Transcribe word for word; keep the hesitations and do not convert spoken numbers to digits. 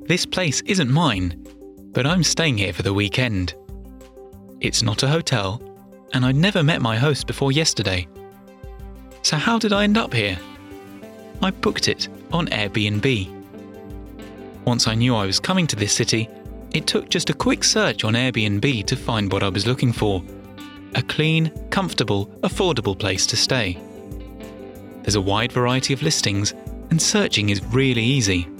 This place isn't mine, but I'm staying here for the weekend. It's not a hotel, and I'd never met my host before yesterday. So how did I end up here? I booked it on Airbnb. Once I knew I was coming to this city, it took just a quick search on Airbnb to find what I was looking for. A clean, comfortable, affordable place to stay. There's a wide variety of listings, and searching is really easy.